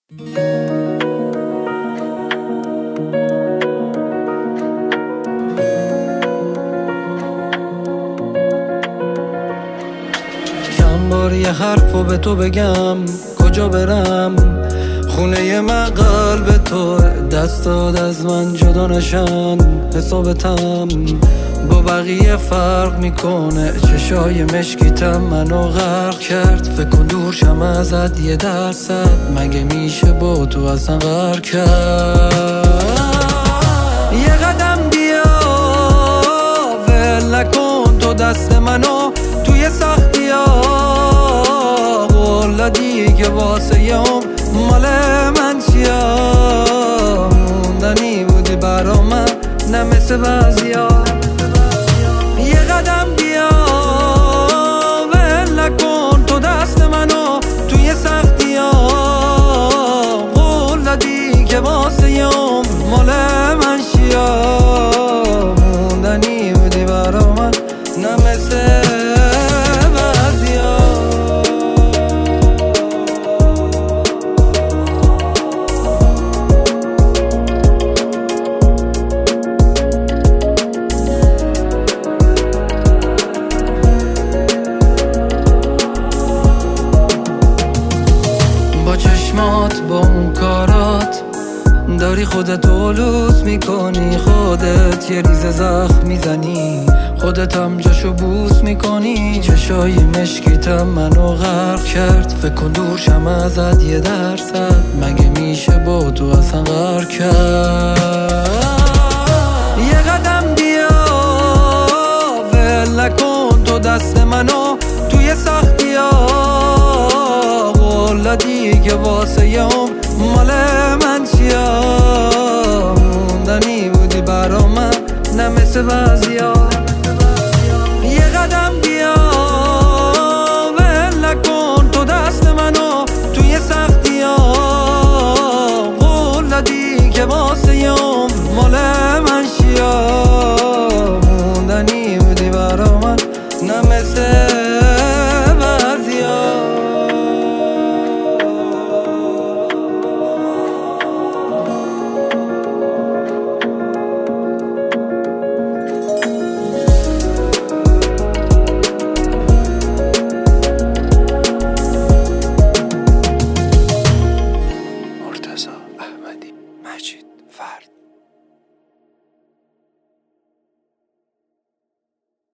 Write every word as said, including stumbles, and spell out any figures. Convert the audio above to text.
چند بار یه حرفو به تو بگم، کجا برم؟ خونه من قلب تو، دستات از من جدا نشن. حسابتم با بقیه فرق میکنه، چشای مشکیتم منو غرق کرد. فکر کن دور شم ازت یه درصد، مگه میشه با تو اصلا غرق کرد؟ یه قدم بیا ول نکن تو دست منو توی سختی ها. قول دادی که واسه یوم مال من چیا، موندنی بودی برا من نه مثل بعضیا. یه قدم بیا ول نکن تو دست منو توی سختی ها. قول دادی که واسه یوم مال من چیا، موندنی بودی برا من نه مثل بعضیا. با چشمات با اون کارات داری خودت لوس میکنی، خودت یه ریز زخم میزنی، خودت هم جاشو بوس میکنی. چشای مشکیتم منو غرق کرد، فکر کن دور شم ازت یه درصد، مگه میشه با تو اصلا غرق کرد؟ یه قدم بیا ول نکن تو دست منو توی سختی ها. قول دادی که واسه یوم مال من چیا، موندنی بودی برا من نه مثل بعضی.